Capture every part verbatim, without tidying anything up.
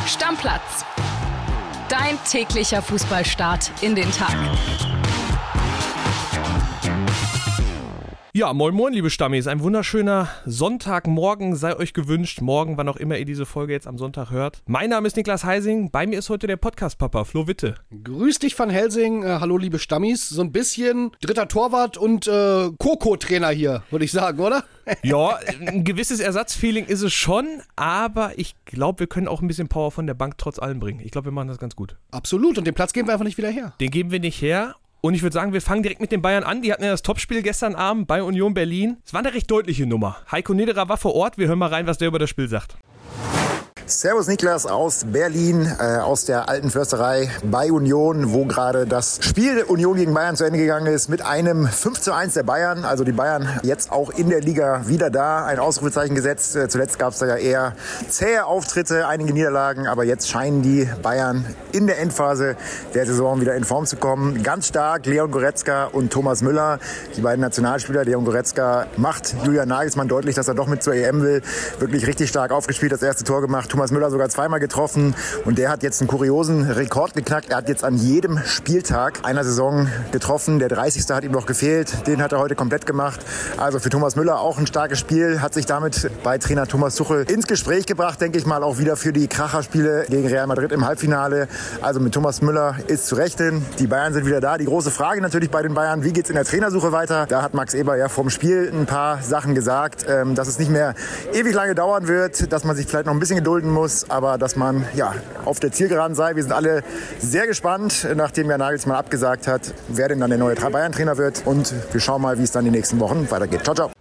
Stammplatz. Dein täglicher Fußballstart in den Tag. Ja, moin moin, liebe Stammis. Ein wunderschöner Sonntagmorgen sei euch gewünscht. Morgen, wann auch immer ihr diese Folge jetzt am Sonntag hört. Mein Name ist Niklas Heising. Bei mir ist heute der Podcast-Papa, Flo Witte. Grüß dich, Van Helsing. Äh, hallo, liebe Stammis. So ein bisschen dritter Torwart und äh, Koko-Trainer hier, würde ich sagen, oder? Ja, ein gewisses Ersatzfeeling ist es schon, aber ich glaube, wir können auch ein bisschen Power von der Bank trotz allem bringen. Ich glaube, wir machen das ganz gut. Absolut. Und den Platz geben wir einfach nicht wieder her. Den geben wir nicht her. Und ich würde sagen, wir fangen direkt mit den Bayern an. Die hatten ja das Topspiel gestern Abend bei Union Berlin. Es war eine recht deutliche Nummer. Heiko Niederer war vor Ort. Wir hören mal rein, was der über das Spiel sagt. Servus Niklas aus Berlin, äh, aus der alten Försterei bei Union, wo gerade das Spiel Union gegen Bayern zu Ende gegangen ist mit einem fünf zu eins der Bayern. Also die Bayern jetzt auch in der Liga wieder da, ein Ausrufezeichen gesetzt. Äh, zuletzt gab es da ja eher zähe Auftritte, einige Niederlagen, aber jetzt scheinen die Bayern in der Endphase der Saison wieder in Form zu kommen. Ganz stark Leon Goretzka und Thomas Müller, die beiden Nationalspieler. Leon Goretzka macht Julian Nagelsmann deutlich, dass er doch mit zur E M will. Wirklich richtig stark aufgespielt, das erste Tor gemacht. Thomas Müller sogar zweimal getroffen und der hat jetzt einen kuriosen Rekord geknackt. Er hat jetzt an jedem Spieltag einer Saison getroffen. Der dreißigste hat ihm noch gefehlt. Den hat er heute komplett gemacht. Also für Thomas Müller auch ein starkes Spiel. Hat sich damit bei Trainer Thomas Tuchel ins Gespräch gebracht, denke ich mal, auch wieder für die Kracherspiele gegen Real Madrid im Halbfinale. Also mit Thomas Müller ist zu rechnen. Die Bayern sind wieder da. Die große Frage natürlich bei den Bayern, wie geht es in der Trainersuche weiter? Da hat Max Eber ja vorm Spiel ein paar Sachen gesagt, dass es nicht mehr ewig lange dauern wird, dass man sich vielleicht noch ein bisschen gedulden muss, aber dass man ja auf der Zielgeraden sei. Wir sind alle sehr gespannt, nachdem ja Nagelsmann abgesagt hat, wer denn dann der neue Bayern-Trainer wird. Und wir schauen mal, wie es dann die nächsten Wochen weitergeht. Ciao, ciao.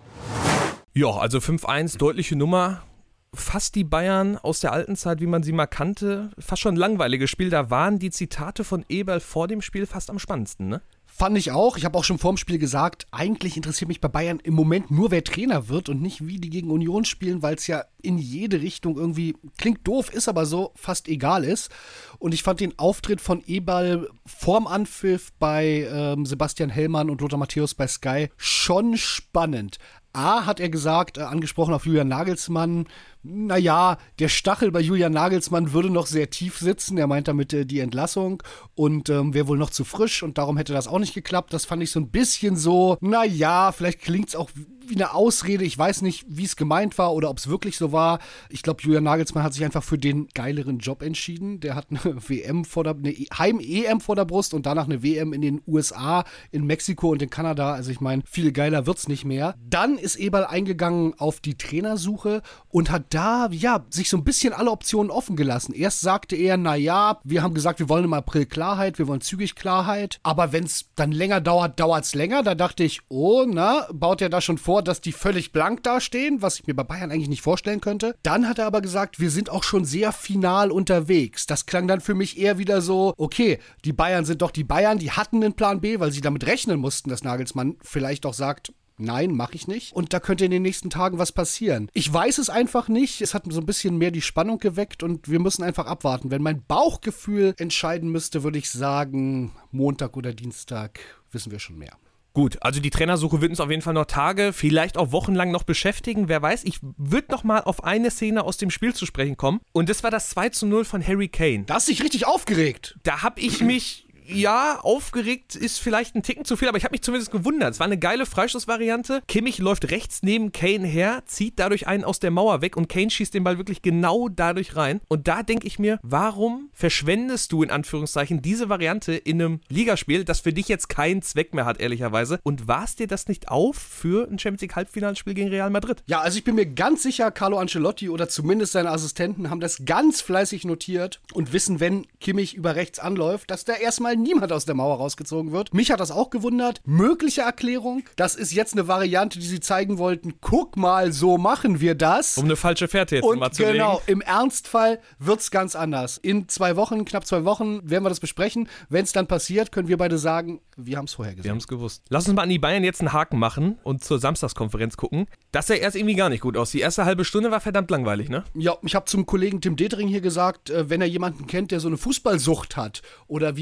Ja, also fünf eins, deutliche Nummer. Fast die Bayern aus der alten Zeit, wie man sie mal kannte. Fast schon ein langweiliges Spiel. Da waren die Zitate von Eberl vor dem Spiel fast am spannendsten, ne? Fand ich auch. Ich habe auch schon vorm Spiel gesagt, eigentlich interessiert mich bei Bayern im Moment nur, wer Trainer wird und nicht, wie die gegen Union spielen, weil es ja in jede Richtung irgendwie, klingt doof, ist aber so, fast egal ist. Und ich fand den Auftritt von Eberl vorm Anpfiff bei ähm, Sebastian Hellmann und Lothar Matthäus bei Sky schon spannend. A, hat er gesagt, äh, angesprochen auf Julian Nagelsmann, naja, der Stachel bei Julian Nagelsmann würde noch sehr tief sitzen. Er meint damit äh, die Entlassung und ähm, wäre wohl noch zu frisch und darum hätte das auch nicht geklappt. Das fand ich so ein bisschen so, naja, vielleicht klingt es auch wie eine Ausrede. Ich weiß nicht, wie es gemeint war oder ob es wirklich so war. Ich glaube, Julian Nagelsmann hat sich einfach für den geileren Job entschieden. Der hat eine W M vor der, eine Heim-E M vor der Brust und danach eine W M in den U S A, in Mexiko und in Kanada. Also ich meine, viel geiler wird's nicht mehr. Dann ist Eberl eingegangen auf die Trainersuche und hat da, ja, sich so ein bisschen alle Optionen offen gelassen. Erst sagte er, naja, wir haben gesagt, wir wollen im April Klarheit, wir wollen zügig Klarheit. Aber wenn es dann länger dauert, dauert es länger. Da dachte ich, oh, na, baut er da schon vor, dass die völlig blank dastehen, was ich mir bei Bayern eigentlich nicht vorstellen könnte. Dann hat er aber gesagt, wir sind auch schon sehr final unterwegs. Das klang dann für mich eher wieder so, okay, die Bayern sind doch die Bayern, die hatten einen Plan B, weil sie damit rechnen mussten, dass Nagelsmann vielleicht doch sagt, nein, mache ich nicht. Und da könnte in den nächsten Tagen was passieren. Ich weiß es einfach nicht. Es hat so ein bisschen mehr die Spannung geweckt und wir müssen einfach abwarten. Wenn mein Bauchgefühl entscheiden müsste, würde ich sagen, Montag oder Dienstag wissen wir schon mehr. Gut, also die Trainersuche wird uns auf jeden Fall noch Tage, vielleicht auch wochenlang noch beschäftigen. Wer weiß, ich würde noch mal auf eine Szene aus dem Spiel zu sprechen kommen. Und das war das zwei zu null von Harry Kane. Da hast du dich richtig aufgeregt. Da habe ich mich... Ja, aufgeregt ist vielleicht ein Ticken zu viel, aber ich habe mich zumindest gewundert. Es war eine geile Freistoßvariante. Kimmich läuft rechts neben Kane her, zieht dadurch einen aus der Mauer weg und Kane schießt den Ball wirklich genau dadurch rein. Und da denke ich mir, warum verschwendest du in Anführungszeichen diese Variante in einem Ligaspiel, das für dich jetzt keinen Zweck mehr hat, ehrlicherweise? Und war es dir das nicht auf für ein Champions League Halbfinalspiel gegen Real Madrid? Ja, also ich bin mir ganz sicher, Carlo Ancelotti oder zumindest seine Assistenten haben das ganz fleißig notiert und wissen, wenn Kimmich über rechts anläuft, dass da erstmal niemand aus der Mauer rausgezogen wird. Mich hat das auch gewundert. Mögliche Erklärung, das ist jetzt eine Variante, die sie zeigen wollten. Guck mal, so machen wir das. Um eine falsche Fährte jetzt und mal zu genau, legen. Im Ernstfall wird's ganz anders. In zwei Wochen, knapp zwei Wochen, werden wir das besprechen. Wenn es dann passiert, können wir beide sagen, wir haben es vorher gesehen. Wir haben es gewusst. Lass uns mal an die Bayern jetzt einen Haken machen und zur Samstagskonferenz gucken. Das sah erst irgendwie gar nicht gut aus. Die erste halbe Stunde war verdammt langweilig, ne? Ja, ich habe zum Kollegen Tim Detering hier gesagt, wenn er jemanden kennt, der so eine Fußballsucht hat oder wie Kylian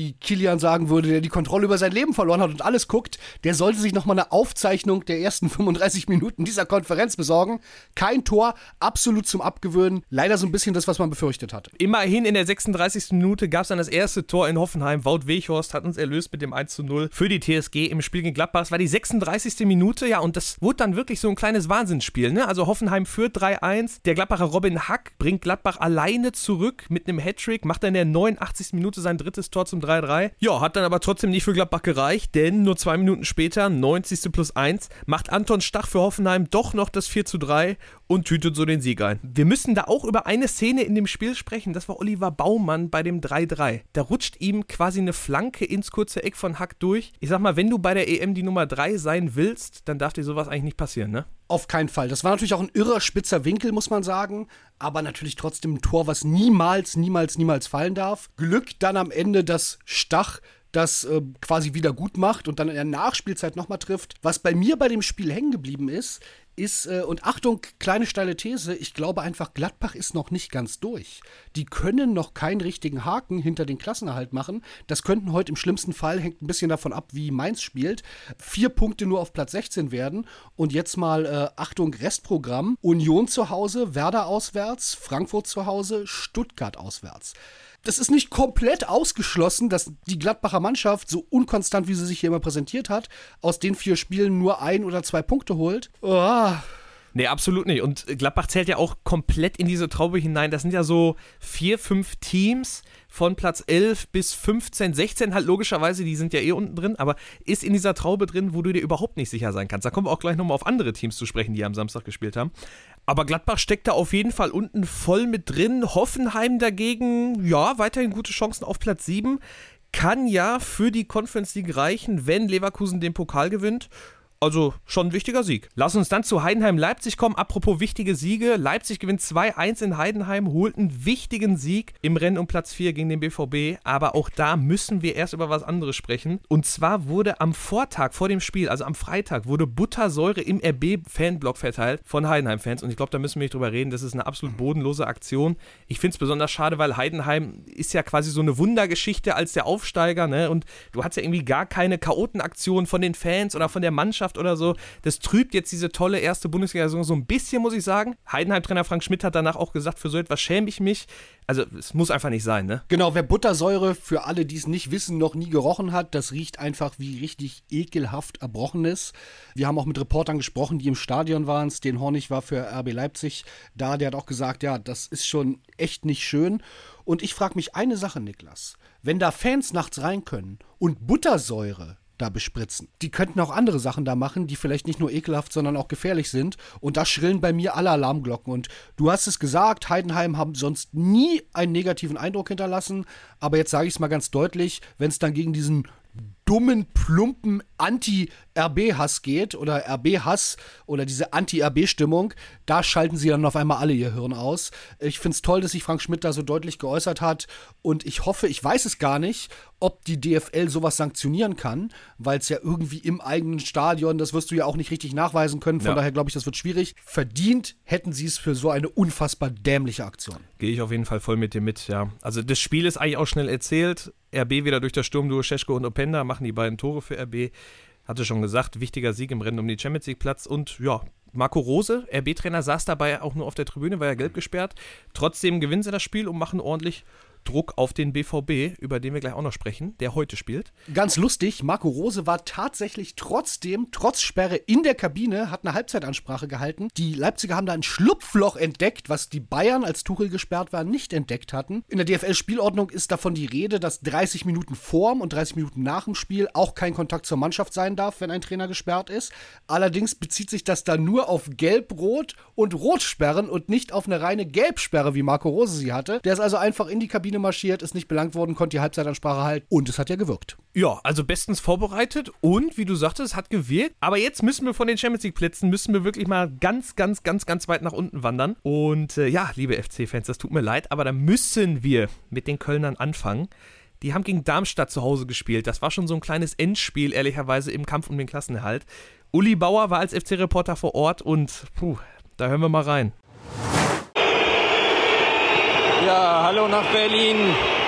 Julian sagen würde, der die Kontrolle über sein Leben verloren hat und alles guckt, der sollte sich nochmal eine Aufzeichnung der ersten fünfunddreißig Minuten dieser Konferenz besorgen. Kein Tor, absolut zum Abgewöhnen. Leider so ein bisschen das, was man befürchtet hatte. Immerhin in der sechsunddreißigsten Minute gab es dann das erste Tor in Hoffenheim. Wout Weghorst hat uns erlöst mit dem eins zu null für die T S G im Spiel gegen Gladbach. Es war die sechsunddreißigste Minute, ja, und das wurde dann wirklich so ein kleines Wahnsinnsspiel, ne? Also Hoffenheim führt drei eins. Der Gladbacher Robin Hack bringt Gladbach alleine zurück mit einem Hattrick, macht dann in der neunundachtzigsten Minute sein drittes Tor zum drei drei. Ja, hat dann aber trotzdem nicht für Gladbach gereicht, denn nur zwei Minuten später, neunzigste plus eins, macht Anton Stach für Hoffenheim doch noch das vier zu drei und tütet so den Sieg ein. Wir müssen da auch über eine Szene in dem Spiel sprechen, das war Oliver Baumann bei dem drei drei. Da rutscht ihm quasi eine Flanke ins kurze Eck von Hack durch. Ich sag mal, wenn du bei der E M die Nummer drei sein willst, dann darf dir sowas eigentlich nicht passieren, ne? Auf keinen Fall. Das war natürlich auch ein irrer spitzer Winkel, muss man sagen. Aber natürlich trotzdem ein Tor, was niemals, niemals, niemals fallen darf. Glück dann am Ende, dass Stach das äh, quasi wieder gut macht und dann in der Nachspielzeit nochmal trifft. Was bei mir bei dem Spiel hängen geblieben ist, ist, äh, und Achtung, kleine steile These, ich glaube einfach, Gladbach ist noch nicht ganz durch. Die können noch keinen richtigen Haken hinter den Klassenerhalt machen. Das könnten heute im schlimmsten Fall, hängt ein bisschen davon ab, wie Mainz spielt, vier Punkte nur auf Platz sechzehn werden. Und jetzt mal, äh, Achtung, Restprogramm. Union zu Hause, Werder auswärts, Frankfurt zu Hause, Stuttgart auswärts. Das ist nicht komplett ausgeschlossen, dass die Gladbacher Mannschaft, so unkonstant, wie sie sich hier immer präsentiert hat, aus den vier Spielen nur ein oder zwei Punkte holt. Oh. Nee, absolut nicht. Und Gladbach zählt ja auch komplett in diese Traube hinein. Das sind ja so vier, fünf Teams von Platz elf bis fünfzehn, sechzehn halt logischerweise, die sind ja eh unten drin, aber ist in dieser Traube drin, wo du dir überhaupt nicht sicher sein kannst. Da kommen wir auch gleich nochmal auf andere Teams zu sprechen, die am Samstag gespielt haben. Aber Gladbach steckt da auf jeden Fall unten voll mit drin. Hoffenheim dagegen, ja, weiterhin gute Chancen auf Platz sieben. Kann ja für die Conference League reichen, wenn Leverkusen den Pokal gewinnt. Also schon ein wichtiger Sieg. Lass uns dann zu Heidenheim-Leipzig kommen. Apropos wichtige Siege. Leipzig gewinnt zwei eins in Heidenheim, holt einen wichtigen Sieg im Rennen um Platz vier gegen den B V B. Aber auch da müssen wir erst über was anderes sprechen. Und zwar wurde am Vortag vor dem Spiel, also am Freitag, wurde Buttersäure im R B-Fanblock verteilt von Heidenheim-Fans. Und ich glaube, da müssen wir nicht drüber reden. Das ist eine absolut bodenlose Aktion. Ich finde es besonders schade, weil Heidenheim ist ja quasi so eine Wundergeschichte als der Aufsteiger, ne? Und du hast ja irgendwie gar keine Chaotenaktion von den Fans oder von der Mannschaft oder so. Das trübt jetzt diese tolle erste Bundesliga-Saison so ein bisschen, muss ich sagen. Heidenheim-Trainer Frank Schmidt hat danach auch gesagt, für so etwas schäme ich mich. Also es muss einfach nicht sein, ne? Genau, wer Buttersäure, für alle, die es nicht wissen, noch nie gerochen hat, das riecht einfach wie richtig ekelhaft Erbrochenes. Wir haben auch mit Reportern gesprochen, die im Stadion waren. Sten Hornig war für R B Leipzig da, der hat auch gesagt, ja, das ist schon echt nicht schön. Und ich frage mich eine Sache, Niklas. Wenn da Fans nachts rein können und Buttersäure da bespritzen. Die könnten auch andere Sachen da machen, die vielleicht nicht nur ekelhaft, sondern auch gefährlich sind. Und da schrillen bei mir alle Alarmglocken. Und du hast es gesagt, Heidenheim haben sonst nie einen negativen Eindruck hinterlassen. Aber jetzt sage ich es mal ganz deutlich, wenn es dann gegen diesen dummen, plumpen Anti-R B-Hass geht oder R B-Hass oder diese Anti-R B-Stimmung, da schalten sie dann auf einmal alle ihr Hirn aus. Ich finde es toll, dass sich Frank Schmidt da so deutlich geäußert hat und ich hoffe, ich weiß es gar nicht, ob die D F L sowas sanktionieren kann, weil es ja irgendwie im eigenen Stadion, das wirst du ja auch nicht richtig nachweisen können, von ja. daher glaube ich, das wird schwierig. Verdient hätten sie es für so eine unfassbar dämliche Aktion. Gehe ich auf jeden Fall voll mit dir mit, ja. Also das Spiel ist eigentlich auch schnell erzählt. R B wieder durch das Sturmduo Šeško und Openda, machen die beiden Tore für R B. Hatte schon gesagt, wichtiger Sieg im Rennen um den Champions League Platz und ja, Marco Rose, R B-Trainer, saß dabei auch nur auf der Tribüne, war ja gelb gesperrt. Trotzdem gewinnen sie das Spiel und machen ordentlich Druck auf den B V B, über den wir gleich auch noch sprechen, der heute spielt. Ganz lustig, Marco Rose war tatsächlich trotzdem, trotz Sperre in der Kabine, hat eine Halbzeitansprache gehalten. Die Leipziger haben da ein Schlupfloch entdeckt, was die Bayern, als Tuchel gesperrt war, nicht entdeckt hatten. In der D F L-Spielordnung ist davon die Rede, dass dreißig Minuten vorm und dreißig Minuten nach dem Spiel auch kein Kontakt zur Mannschaft sein darf, wenn ein Trainer gesperrt ist. Allerdings bezieht sich das dann nur auf Gelb-Rot und Rotsperren und nicht auf eine reine Gelbsperre, wie Marco Rose sie hatte. Der ist also einfach in die Kabine marschiert, ist nicht belangt worden, konnte die Halbzeitansprache halten und es hat ja gewirkt. Ja, also bestens vorbereitet und, wie du sagtest, es hat gewirkt. Aber jetzt müssen wir von den Champions League Plätzen, müssen wir wirklich mal ganz, ganz, ganz, ganz weit nach unten wandern. Und äh, ja, liebe F C-Fans, das tut mir leid, aber da müssen wir mit den Kölnern anfangen. Die haben gegen Darmstadt zu Hause gespielt. Das war schon so ein kleines Endspiel, ehrlicherweise, im Kampf um den Klassenerhalt. Uli Bauer war als F C-Reporter vor Ort und puh, da hören wir mal rein. Ja, hallo nach Berlin.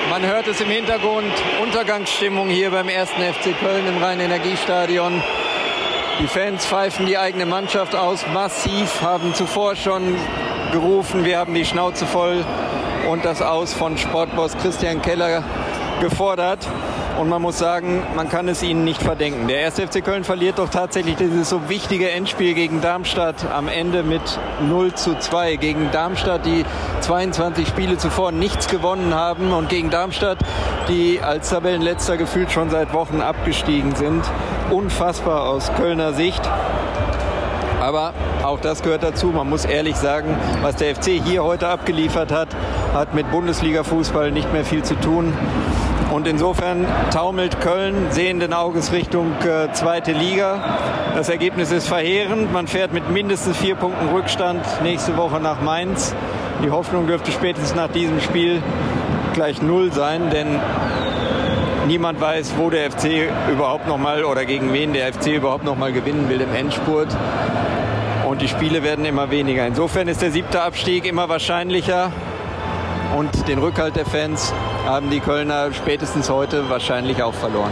Man hört es im Hintergrund, Untergangsstimmung hier beim ersten F C Köln im Rhein-Energiestadion. Die Fans pfeifen die eigene Mannschaft aus, massiv, haben zuvor schon gerufen, wir haben die Schnauze voll und das Aus von Sportboss Christian Keller gefordert. Und man muss sagen, man kann es ihnen nicht verdenken. Der erste F C Köln verliert doch tatsächlich dieses so wichtige Endspiel gegen Darmstadt am Ende mit null zu zwei. Gegen Darmstadt, die zweiundzwanzig Spiele zuvor nichts gewonnen haben. Und gegen Darmstadt, die als Tabellenletzter gefühlt schon seit Wochen abgestiegen sind. Unfassbar aus Kölner Sicht. Aber auch das gehört dazu. Man muss ehrlich sagen, was der F C hier heute abgeliefert hat, hat mit Bundesliga-Fußball nicht mehr viel zu tun. Und insofern taumelt Köln sehenden Auges Richtung äh, zweite Liga. Das Ergebnis ist verheerend. Man fährt mit mindestens vier Punkten Rückstand nächste Woche nach Mainz. Die Hoffnung dürfte spätestens nach diesem Spiel gleich null sein, denn niemand weiß, wo der F C überhaupt noch mal oder gegen wen der F C überhaupt noch mal gewinnen will im Endspurt. Und die Spiele werden immer weniger. Insofern ist der siebte Abstieg immer wahrscheinlicher. Und den Rückhalt der Fans haben die Kölner spätestens heute wahrscheinlich auch verloren.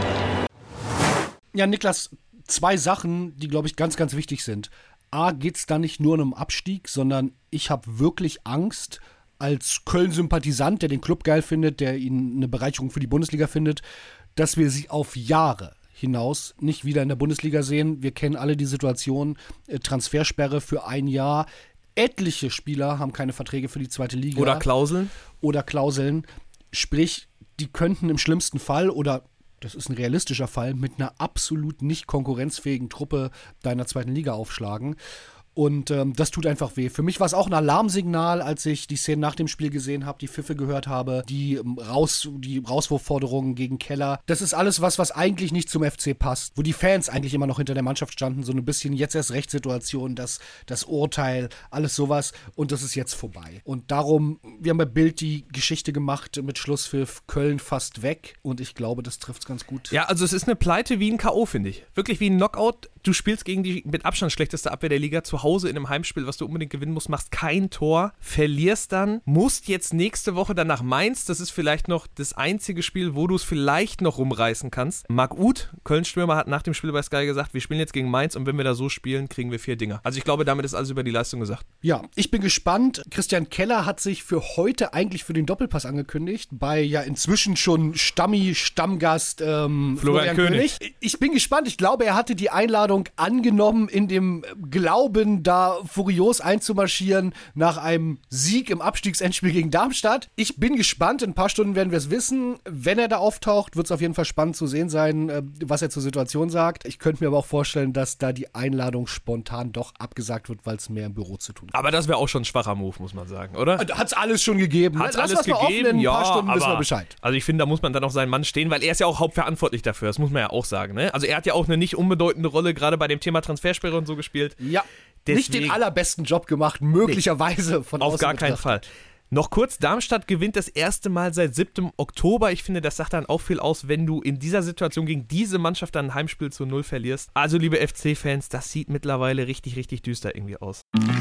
Ja, Niklas, zwei Sachen, die, glaube ich, ganz, ganz wichtig sind. A, geht es da nicht nur um Abstieg, sondern ich habe wirklich Angst, als Köln-Sympathisant, der den Club geil findet, der ihn eine Bereicherung für die Bundesliga findet, dass wir sie auf Jahre hinaus nicht wieder in der Bundesliga sehen. Wir kennen alle die Situation, äh, Transfersperre für ein Jahr. Etliche Spieler haben keine Verträge für die zweite Liga. Oder Klauseln. Oder Klauseln. Sprich, die könnten im schlimmsten Fall, oder das ist ein realistischer Fall, mit einer absolut nicht konkurrenzfähigen Truppe deiner zweiten Liga aufschlagen. Und ähm, das tut einfach weh. Für mich war es auch ein Alarmsignal, als ich die Szenen nach dem Spiel gesehen habe, die Pfiffe gehört habe, die, ähm, Raus, die Rauswurfforderungen gegen Keller. Das ist alles was, was eigentlich nicht zum F C passt. Wo die Fans eigentlich immer noch hinter der Mannschaft standen. So ein bisschen jetzt erst Rechtssituation, das, das Urteil, alles sowas. Und das ist jetzt vorbei. Und darum, wir haben bei Bild die Geschichte gemacht mit Schlusspfiff Köln fast weg. Und ich glaube, das trifft es ganz gut. Ja, also es ist eine Pleite wie ein K O, finde ich. Wirklich wie ein Knockout. Du spielst gegen die mit Abstand schlechteste Abwehr der Liga zu Hause in einem Heimspiel, was du unbedingt gewinnen musst, machst kein Tor, verlierst dann, musst jetzt nächste Woche dann nach Mainz. Das ist vielleicht noch das einzige Spiel, wo du es vielleicht noch rumreißen kannst. Marc Uth, Köln-Stürmer, hat nach dem Spiel bei Sky gesagt, wir spielen jetzt gegen Mainz und wenn wir da so spielen, kriegen wir vier Dinger. Also ich glaube, damit ist alles über die Leistung gesagt. Ja, ich bin gespannt. Christian Keller hat sich für heute eigentlich für den Doppelpass angekündigt, bei ja inzwischen schon Stammi, Stammgast ähm, Florian, Florian König. König. Ich bin gespannt. Ich glaube, er hatte die Einladung angenommen in dem Glauben, da furios einzumarschieren nach einem Sieg im Abstiegsendspiel gegen Darmstadt. Ich bin gespannt. In ein paar Stunden werden wir es wissen. Wenn er da auftaucht, wird es auf jeden Fall spannend zu sehen sein, was er zur Situation sagt. Ich könnte mir aber auch vorstellen, dass da die Einladung spontan doch abgesagt wird, weil es mehr im Büro zu tun hat. Aber das wäre auch schon ein schwacher Move, muss man sagen, oder? Hat es alles schon gegeben. Hat's Lass alles was gegeben? Offen, in ein ja, paar Stunden aber, wissen wir Bescheid. Also ich finde, da muss man dann auch seinen Mann stehen, weil er ist ja auch hauptverantwortlich dafür. Das muss man ja auch sagen, ne? Also er hat ja auch eine nicht unbedeutende Rolle gerade bei dem Thema Transfersperre und so gespielt. Ja, Deswegen, nicht den allerbesten Job gemacht, möglicherweise nee, von außen auf gar keinen Fall. Noch kurz, Darmstadt gewinnt das erste Mal seit siebten Oktober. Ich finde, das sagt dann auch viel aus, wenn du in dieser Situation gegen diese Mannschaft dann ein Heimspiel zu null verlierst. Also, liebe F C-Fans, das sieht mittlerweile richtig, richtig düster irgendwie aus.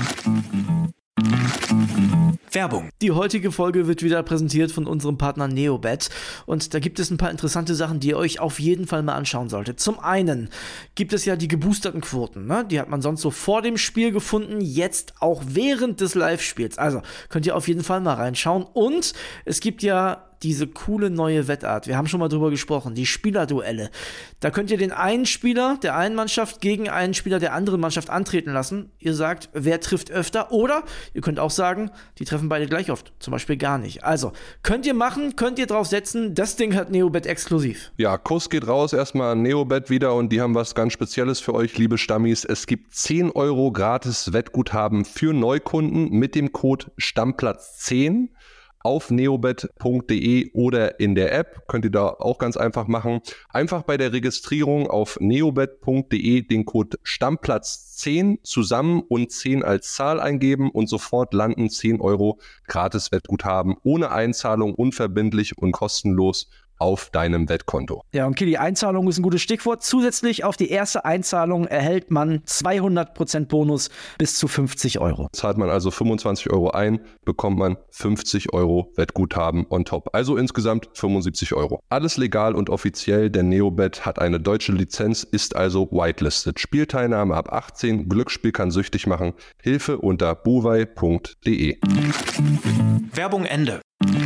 Werbung. Die heutige Folge wird wieder präsentiert von unserem Partner Neobet und da gibt es ein paar interessante Sachen, die ihr euch auf jeden Fall mal anschauen solltet. Zum einen gibt es ja die geboosterten Quoten, ne? Die hat man sonst so vor dem Spiel gefunden, jetzt auch während des Live-Spiels. Also könnt ihr auf jeden Fall mal reinschauen und es gibt ja diese coole neue Wettart. Wir haben schon mal drüber gesprochen, die Spielerduelle. Da könnt ihr den einen Spieler der einen Mannschaft gegen einen Spieler der anderen Mannschaft antreten lassen. Ihr sagt, wer trifft öfter oder ihr könnt auch sagen, die treffen beide gleich oft. Zum Beispiel gar nicht. Also, könnt ihr machen, könnt ihr drauf setzen. Das Ding hat Neobet exklusiv. Ja, Kuss geht raus erstmal an Neobet wieder und die haben was ganz Spezielles für euch, liebe Stammis. Es gibt zehn Euro gratis Wettguthaben für Neukunden mit dem Code Stammplatz zehn. Auf neobet punkt de oder in der App, könnt ihr da auch ganz einfach machen. Einfach bei der Registrierung auf neobet punkt de den Code Stammplatz zehn zusammen und zehn als Zahl eingeben und sofort landen zehn Euro gratis Wettguthaben ohne Einzahlung, unverbindlich und kostenlos auf deinem Wettkonto. Ja, und Kili, Einzahlung ist ein gutes Stichwort. Zusätzlich auf die erste Einzahlung erhält man zweihundert Prozent Bonus bis zu fünfzig Euro. Zahlt man also fünfundzwanzig Euro ein, bekommt man fünfzig Euro Wettguthaben on top. Also insgesamt fünfundsiebzig Euro. Alles legal und offiziell, denn Neobet hat eine deutsche Lizenz, ist also whitelisted. Spielteilnahme ab achtzehn, Glücksspiel kann süchtig machen. Hilfe unter buwei punkt de. Werbung Ende.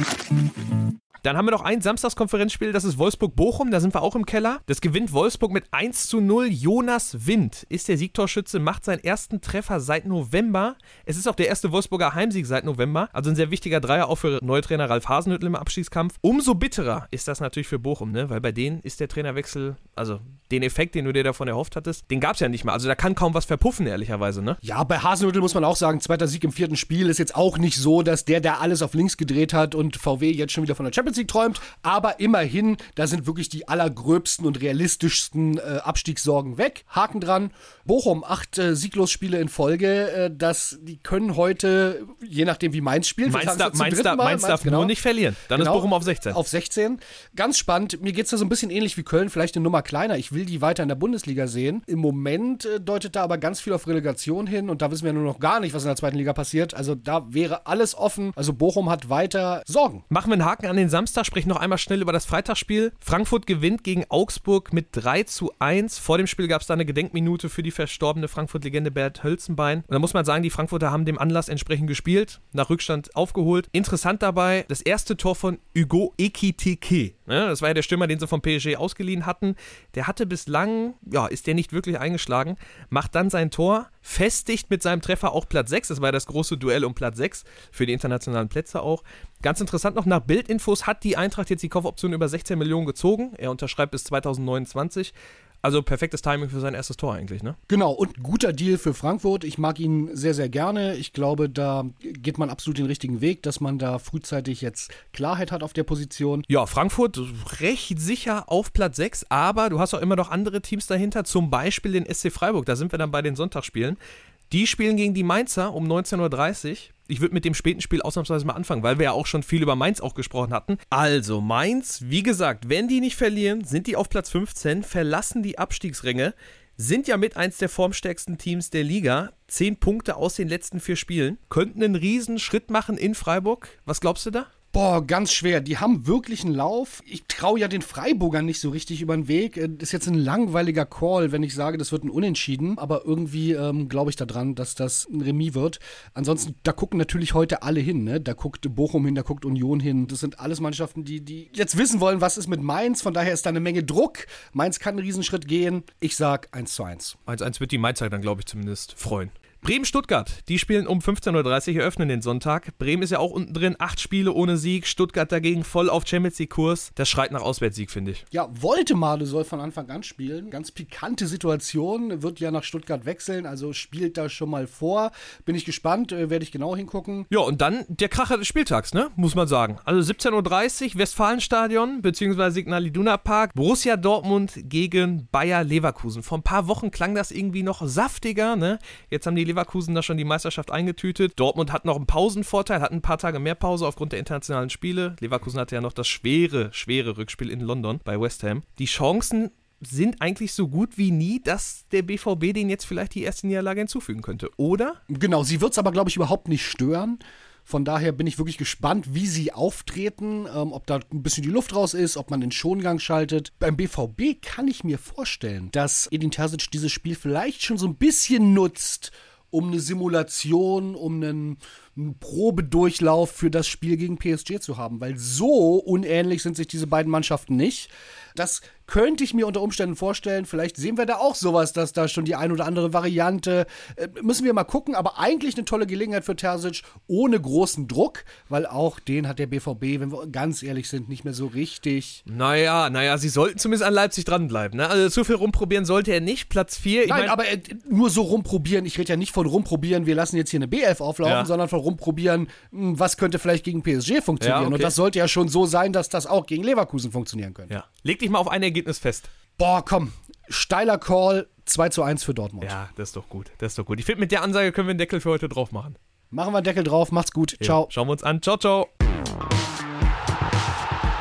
Dann haben wir noch ein Samstagskonferenzspiel, das ist Wolfsburg-Bochum, da sind wir auch im Keller. Das gewinnt Wolfsburg mit eins zu null. Jonas Wind ist der Siegtorschütze, macht seinen ersten Treffer seit November. Es ist auch der erste Wolfsburger Heimsieg seit November, also ein sehr wichtiger Dreier auch für Neutrainer Ralf Hasenhüttl im Abschießkampf. Umso bitterer ist das natürlich für Bochum, ne? Weil bei denen ist der Trainerwechsel, also den Effekt, den du dir davon erhofft hattest, den gab es ja nicht mal. Also da kann kaum was verpuffen, ehrlicherweise, ne? Ja, bei Hasenhüttl muss man auch sagen, zweiter Sieg im vierten Spiel ist jetzt auch nicht so, dass der, der alles auf links gedreht hat und V W jetzt schon wieder von der Champions League träumt. Aber immerhin, da sind wirklich die allergröbsten und realistischsten äh, Abstiegssorgen weg. Haken dran. Bochum, acht äh, Sieglosspiele in Folge. Äh, das, die können heute, je nachdem wie Mainz spielt. Mainz, da, Mainz, da, Mainz, Mainz darf genau, nur nicht verlieren. Dann genau, ist Bochum auf sechzehn. Auf sechzehn. Ganz spannend. Mir geht es da so ein bisschen ähnlich wie Köln, vielleicht eine Nummer kleiner. Ich will die weiter in der Bundesliga sehen. Im Moment äh, deutet da aber ganz viel auf Relegation hin und da wissen wir nur noch gar nicht, was in der zweiten Liga passiert. Also da wäre alles offen. Also Bochum hat weiter Sorgen. Machen wir einen Haken an den Samstag, sprechen noch einmal schnell über das Freitagsspiel. Frankfurt gewinnt gegen Augsburg mit drei zu eins. Vor dem Spiel gab es da eine Gedenkminute für die verstorbene Frankfurt-Legende Bert Hölzenbein. Und da muss man sagen, die Frankfurter haben dem Anlass entsprechend gespielt, nach Rückstand aufgeholt. Interessant dabei, das erste Tor von Hugo Ekitike. Ja, das war ja der Stürmer, den sie vom P S G ausgeliehen hatten. Der hatte bislang, ja, ist der nicht wirklich eingeschlagen, macht dann sein Tor, festigt mit seinem Treffer auch Platz sechs. Das war ja das große Duell um Platz sechs für die internationalen Plätze auch. Ganz interessant noch, nach Bildinfos hat die Eintracht jetzt die Kaufoption über sechzehn Millionen gezogen. Er unterschreibt bis zweitausendneunundzwanzig. Also perfektes Timing für sein erstes Tor eigentlich, ne? Genau, und guter Deal für Frankfurt. Ich mag ihn sehr, sehr gerne. Ich glaube, da geht man absolut den richtigen Weg, dass man da frühzeitig jetzt Klarheit hat auf der Position. Ja, Frankfurt recht sicher auf Platz sechs, aber du hast auch immer noch andere Teams dahinter, zum Beispiel den S C Freiburg. Da sind wir dann bei den Sonntagsspielen. Die spielen gegen die Mainzer um neunzehn Uhr dreißig. Ich würde mit dem späten Spiel ausnahmsweise mal anfangen, weil wir ja auch schon viel über Mainz auch gesprochen hatten. Also Mainz, wie gesagt, wenn die nicht verlieren, sind die auf Platz fünfzehn, verlassen die Abstiegsränge, sind ja mit eins der formstärksten Teams der Liga. Zehn Punkte aus den letzten vier Spielen. Könnten einen riesen Schritt machen in Freiburg. Was glaubst du da? Boah, ganz schwer. Die haben wirklich einen Lauf. Ich traue ja den Freiburgern nicht so richtig über den Weg. Das ist jetzt ein langweiliger Call, wenn ich sage, das wird ein Unentschieden. Aber irgendwie ähm, glaube ich daran, dass das ein Remis wird. Ansonsten, da gucken natürlich heute alle hin. Ne? Da guckt Bochum hin, da guckt Union hin. Das sind alles Mannschaften, die, die jetzt wissen wollen, was ist mit Mainz. Von daher ist da eine Menge Druck. Mainz kann einen Riesenschritt gehen. Ich sag eins zu eins. eins zu eins wird die Mainzer dann, glaube ich, zumindest freuen. Bremen-Stuttgart, die spielen um fünfzehn Uhr dreißig, eröffnen den Sonntag. Bremen ist ja auch unten drin, acht Spiele ohne Sieg. Stuttgart dagegen voll auf Champions League-Kurs. Das schreit nach Auswärtssieg, finde ich. Ja, Woltemade soll von Anfang an spielen. Ganz pikante Situation, wird ja nach Stuttgart wechseln, also spielt da schon mal vor. Bin ich gespannt, äh, werde ich genau hingucken. Ja, und dann der Kracher des Spieltags, ne, muss man sagen. Also siebzehn Uhr dreißig, Westfalenstadion, beziehungsweise Signal Iduna Park. Borussia Dortmund gegen Bayer Leverkusen. Vor ein paar Wochen klang das irgendwie noch saftiger, ne. Jetzt haben die Leverkusen da schon die Meisterschaft eingetütet. Dortmund hat noch einen Pausenvorteil, hat ein paar Tage mehr Pause aufgrund der internationalen Spiele. Leverkusen hatte ja noch das schwere, schwere Rückspiel in London bei West Ham. Die Chancen sind eigentlich so gut wie nie, dass der B V B denen jetzt vielleicht die erste Niederlage hinzufügen könnte, oder? Genau, sie wird es aber, glaube ich, überhaupt nicht stören. Von daher bin ich wirklich gespannt, wie sie auftreten, ähm, ob da ein bisschen die Luft raus ist, ob man den Schongang schaltet. Beim B V B kann ich mir vorstellen, dass Edin Terzic dieses Spiel vielleicht schon so ein bisschen nutzt, um eine Simulation, um einen, einen Probedurchlauf für das Spiel gegen P S G zu haben. Weil so unähnlich sind sich diese beiden Mannschaften nicht. Das könnte ich mir unter Umständen vorstellen. Vielleicht sehen wir da auch sowas, dass da schon die ein oder andere Variante, äh, müssen wir mal gucken, aber eigentlich eine tolle Gelegenheit für Terzic, ohne großen Druck, weil auch den hat der B V B, wenn wir ganz ehrlich sind, nicht mehr so richtig. Naja, naja, sie sollten zumindest an Leipzig dranbleiben, ne? Also zu viel rumprobieren sollte er nicht, Platz vier. Nein, mein, aber äh, nur so rumprobieren, ich rede ja nicht von rumprobieren, wir lassen jetzt hier eine B elf auflaufen, ja, sondern von rumprobieren, mh, was könnte vielleicht gegen P S G funktionieren. Ja, okay. Und das sollte ja schon so sein, dass das auch gegen Leverkusen funktionieren könnte. Ja. Leg dich mal auf ein Ergebnis fest. Boah, komm, steiler Call, zwei zu eins für Dortmund. Ja, das ist doch gut, das ist doch gut. Ich finde, mit der Ansage können wir einen Deckel für heute drauf machen. Machen wir einen Deckel drauf, macht's gut, ja, ciao. Schauen wir uns an, ciao, ciao.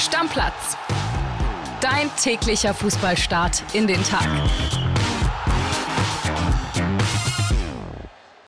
Stammplatz. Dein täglicher Fußballstart in den Tag.